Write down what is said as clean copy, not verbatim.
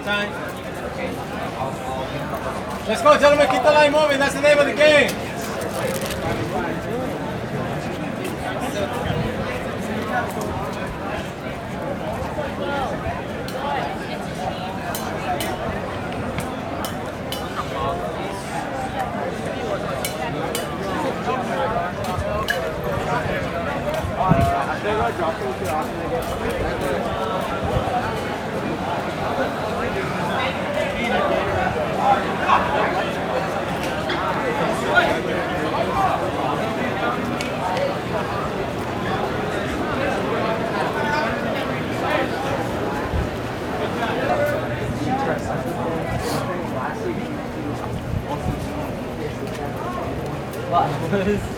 Time. Let's go, gentlemen. Keep the line moving. That's the name of the game. What?